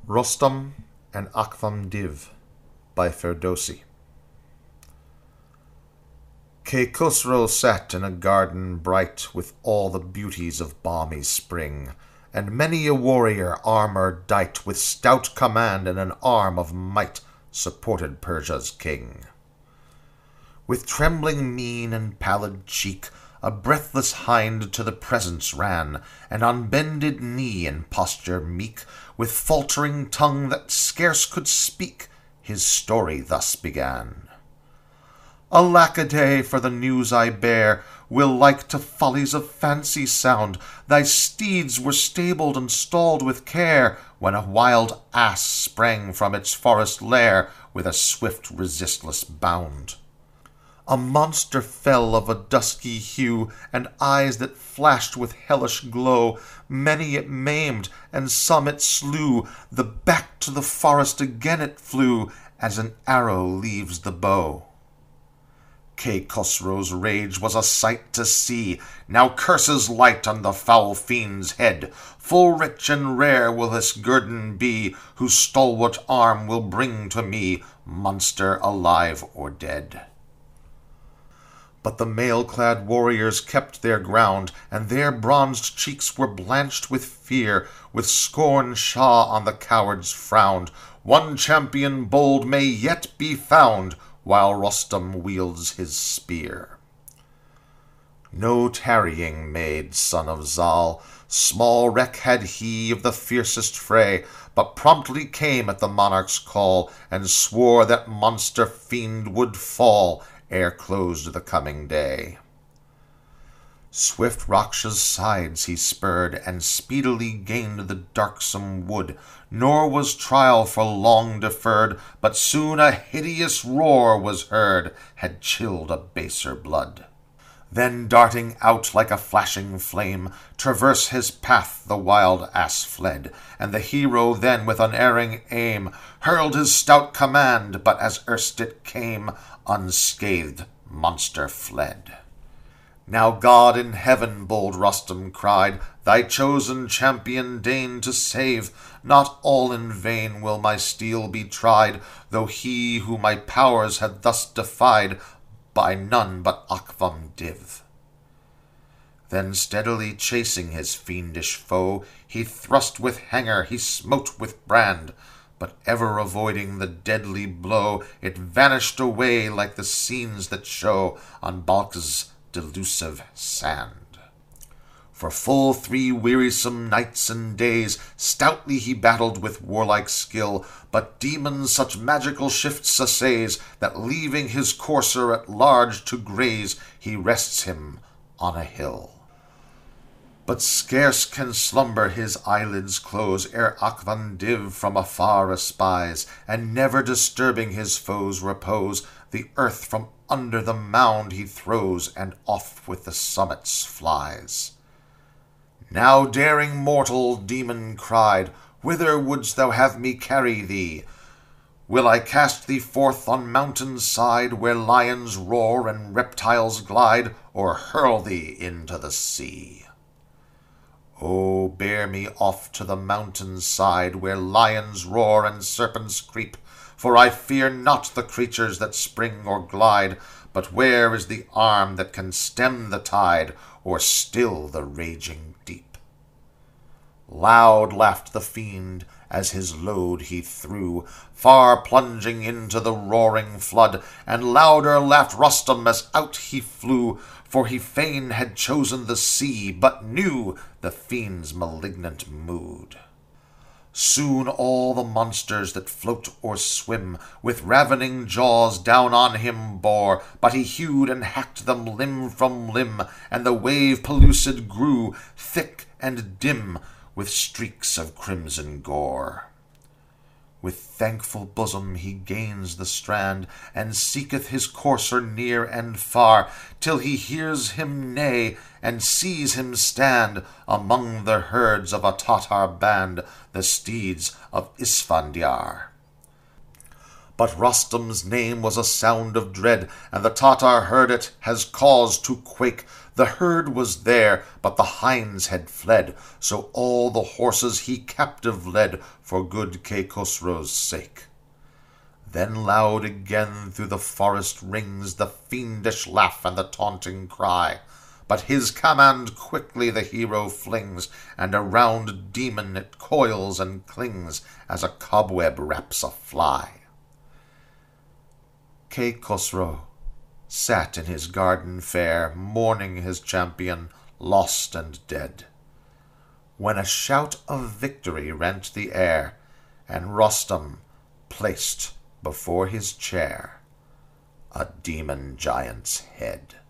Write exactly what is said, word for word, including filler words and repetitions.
Rostam and Akvam Div by Ferdowsi. Kay Khusro sat in a garden bright with all the beauties of balmy spring, and many a warrior armour dight with stout command and an arm of might supported Persia's king. With trembling mien and pallid cheek a breathless hind to the presence ran, and on bended knee and posture meek, with faltering tongue that scarce could speak, his story thus began. Alack a day, for the news I bear will like to follies of fancy sound. Thy steeds were stabled and stalled with care, when a wild ass sprang from its forest lair with a swift resistless bound. A monster fell of a dusky hue, and eyes that flashed with hellish glow. Many it maimed, and some it slew. The back to the forest again it flew, as an arrow leaves the bow. Kay Khusro's rage was a sight to see. Now curses light on the foul fiend's head. Full rich and rare will this guerdon be, whose stalwart arm will bring to me monster alive or dead. But the mail-clad warriors kept their ground, and their bronzed cheeks were blanched with fear. With scorn Shah on the cowards frowned. One champion bold may yet be found, while Rostam wields his spear. No tarrying made, son of Zal. Small reck had he of the fiercest fray, but promptly came at the monarch's call, and swore that monster fiend would fall ere closed the coming day. Swift Raksha's sides he spurred, and speedily gained the darksome wood. Nor was trial for long deferred, but soon a hideous roar was heard, had chilled a baser blood. Then darting out like a flashing flame, traverse his path the wild ass fled, and the hero then with unerring aim hurled his stout command, but as erst it came, unscathed monster fled. Now God in heaven, bold Rostam cried, thy chosen champion deign to save. Not all in vain will my steel be tried, though he who my powers had thus defied by none but Akvam Div. Then steadily chasing his fiendish foe, he thrust with hanger, he smote with brand, but ever avoiding the deadly blow, it vanished away like the scenes that show on Balk's delusive sand. For full three wearisome nights and days stoutly he battled with warlike skill, but demons such magical shifts assays, that leaving his courser at large to graze, he rests him on a hill. But scarce can slumber his eyelids close, ere Akvam Div from afar espies, and never disturbing his foe's repose, the earth from under the mound he throws, and off with the summits flies. Now daring mortal demon cried, whither wouldst thou have me carry thee? Will I cast thee forth on mountain's side, where lions roar and reptiles glide, or hurl thee into the sea? Oh, bear me off to the mountain's side, where lions roar and serpents creep, for I fear not the creatures that spring or glide, but where is the arm that can stem the tide, or still the raging deep? Loud laughed the fiend as his load he threw, far plunging into the roaring flood, and louder laughed Rostam as out he flew, for he fain had chosen the sea, but knew the fiend's malignant mood. Soon all the monsters that float or swim with ravening jaws down on him bore, but he hewed and hacked them limb from limb, and the wave pellucid grew, thick and dim, with streaks of crimson gore. With thankful bosom he gains the strand, and seeketh his courser near and far, till he hears him neigh, and sees him stand among the herds of a Tatar band, the steeds of Isfandyar. But Rustum's name was a sound of dread, and the Tatar heard it, has cause to quake. The herd was there, but the hinds had fled, so all the horses he captive led, for good King Khosrow's sake. Then loud again through the forest rings the fiendish laugh and the taunting cry. But his command quickly the hero flings, and around a demon it coils and clings, as a cobweb wraps a fly. King Khosrow sat in his garden fair, mourning his champion, lost and dead, when a shout of victory rent the air, and Rustum placed before his chair a demon giant's head.